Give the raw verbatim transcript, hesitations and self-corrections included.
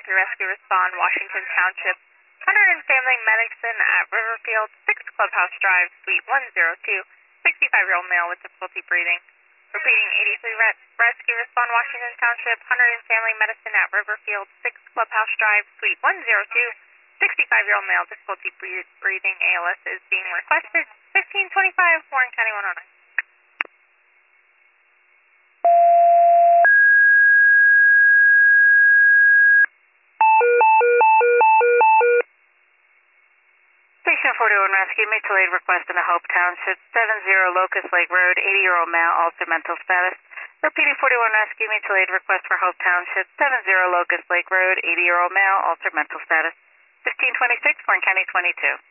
eighty-three Rescue Respond, Washington Township. Hunter and Family Medicine at Riverfield, six Clubhouse Drive, Suite one oh two. sixty-five-year-old male with difficulty breathing. Repeating, eighty-three Re Rescue Respond, Washington Township. Hunter and Family Medicine at Riverfield, six Clubhouse Drive, Suite one oh two. sixty-five-year-old male, difficulty breathing, A L S is being requested. fifteen twenty-five, Warren County one oh nine. Station forty-one Rescue, mutual aid request in the Hope Township, seventy Locust Lake Road, eighty-year-old male, altered mental status. Repeating, forty-one Rescue, mutual aid request for Hope Township, seventy Locust Lake Road, eighty-year-old male, altered mental status. fifteen twenty-six, Warren County twenty-two.